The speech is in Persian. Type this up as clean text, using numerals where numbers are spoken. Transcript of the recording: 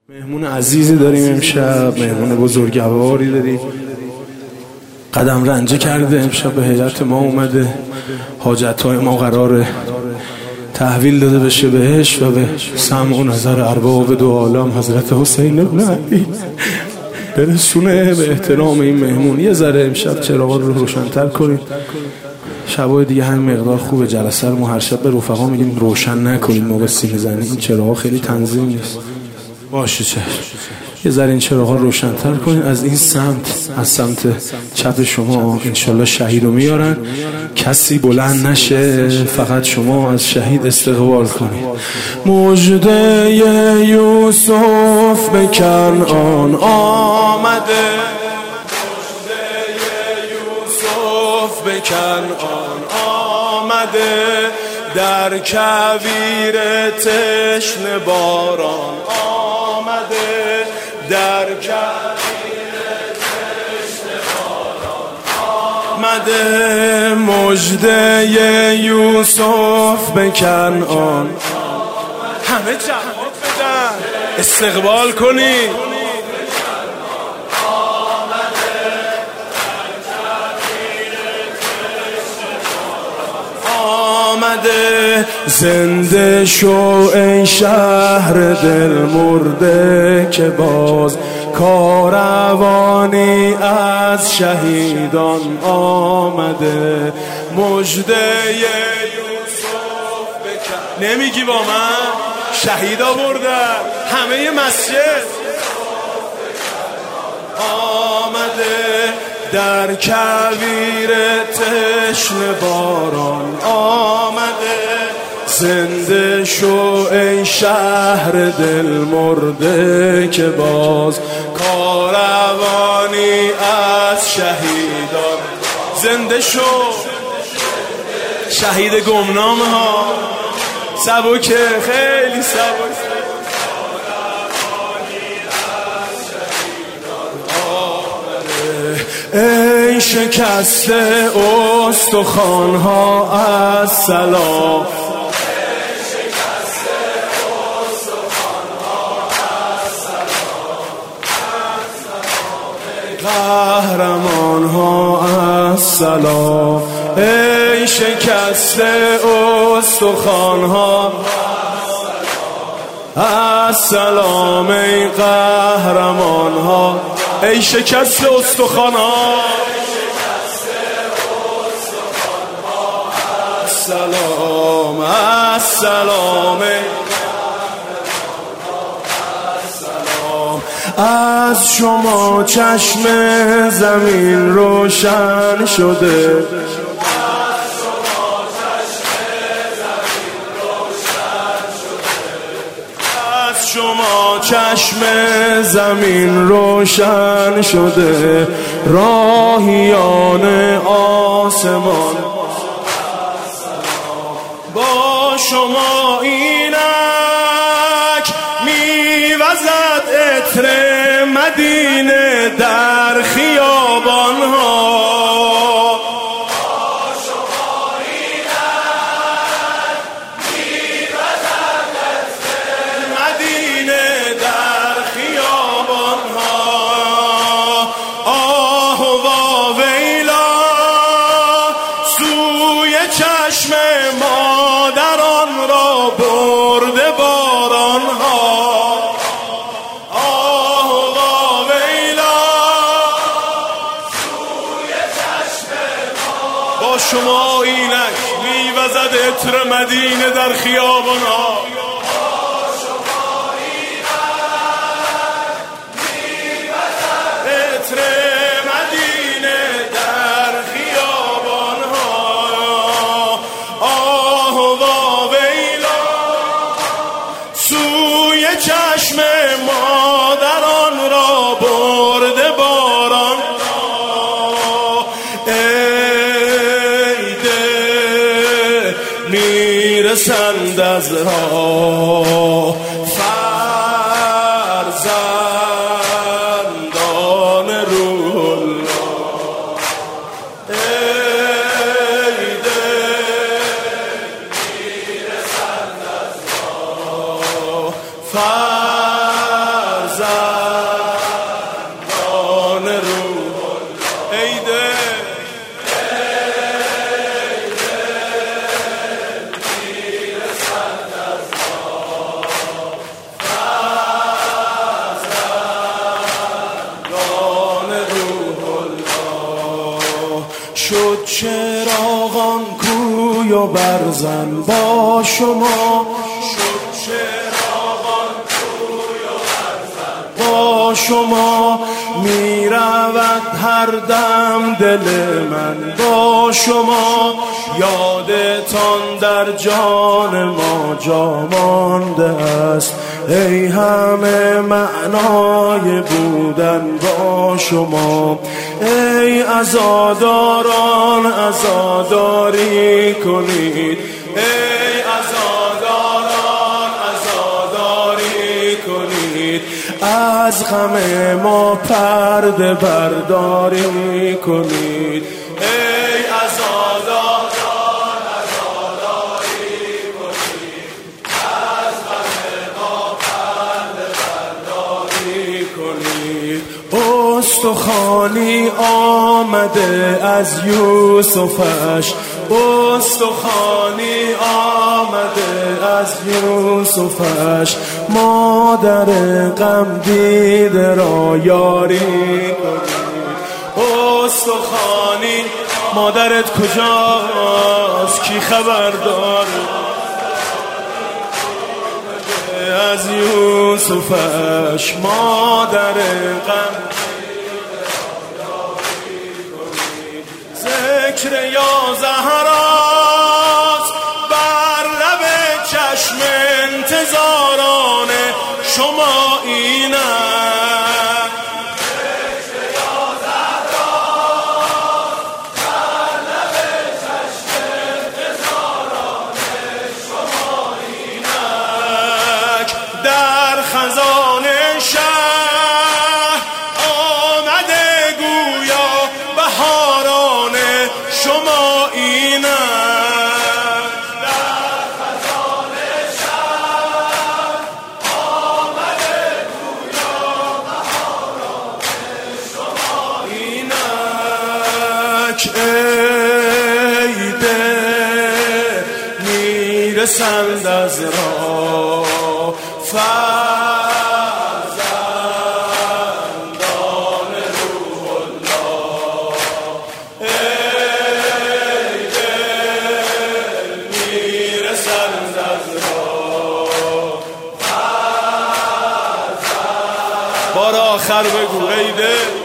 مهمون عزیزی داریم امشب، مهمون بزرگواری داریم. قدم رنجه کرده امشب به هیئت ما اومده، حاجتهای ما قراره تحویل داده بشه بهش و به سمع و نظر ارباب دو عالم حضرت حسین بن علی برسونه. به احترام این مهمون یه ذره امشب چراغا رو روشن‌تر کنید. شبای دیگه همین مقدار خوبه. جلسه رو ما هر شب به رفقا میگیم روشن نکنید موقع سینه زنی، این چراغا خیلی تنظیم نیست. باشه چشم، یه ذره این چراغا روشن‌تر کنید. از این سمت، از سمت چپ شما انشالله شهید رو میارن، کسی بلند نشه، فقط شما از شهید استقبال کنید. مژده یوسف به کنعان آمده، مژده یوسف به کنعان آمده، در کویر تشنه باران آمده، در کویر تشنه باران آمده. مژده یوسف به کنعان، همه جواب بدن استقبال کنید. آمده زنده شو ای شهر دل مرده، که باز کاروانی از شهیدان آمده. مژده یوسف بکن، نمیگی با من؟ شهید آوردن همه مسجد. آمده در کویر تشنه باران آمده، زنده شو ای شهر دل مرده، که باز کاروانی از شهیدان. زنده شو شهید گمنامه ها، سبکه خیلی سبکه. ای شکسته استخوان‌ها از سلام، قهرمان‌ها از سلام. ای شکسته استخوان‌ها از سلام، ای قهرمان‌ها. ای شکست استخوان‌ها السلام السلام، از شما چشم زمین روشن شده، شما چشم زمین روشن شده، راهیان آسمان با شما اینک میوزد عطر مدینه در خیابانها. چشم مادران را برده باران ها، آه و ویلا سوی چشم ما. با شما اینک میوزد عطر مدینه در خیابان ها، چشم مادران را برده باران. ای ده میرسند از راه فرزندان روح الله. ای ده میرسند از راه فرزندان شد چراغان کوی و برزن با شما، شد چراغان کوی و برزن با شما، می رود هر دم دل من با شما، یادتان در جان ما جا مانده است، ای همه معنای بودن با شما، ای عزاداران عزاداری کنید، ای عزاداران عزاداری کنید، از غم ما پرده برداری کنید، ای عزاداران عزاداری کنید، از غم ما پرده برداری کنید. استخوانی آمده از یوسفش، استخوانی آمده از یوسفش، مادر غم دیده را یاری کنید. استخوانی مادرت کجاست کی خبر داره از یوسفش، مادر غم ذکر یا زهراست بر لب چشم انتظاران شما اینه، ذکر یا زهراست بر لب چشم انتظاران شما اینک، در خزان شهر آمده گویا بهاران شما اینک، در خزان شهر آمده گویا بهاران شما اینک، ای دل میرسند از راه فرزندان روح الله، ای دل میرسند از راه فرزندان، بار آخر بگو ای دل